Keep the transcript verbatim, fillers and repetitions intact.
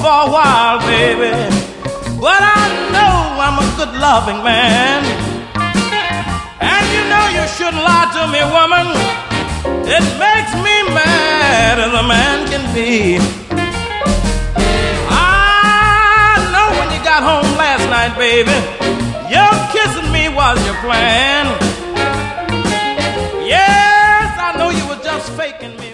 for a while, baby, but I know I'm a good loving man. And you know you shouldn't lie to me, woman. It makes me mad as a man can be. I know when you got home last night, baby, your kissing me was your plan. Yes, I know you were just faking me.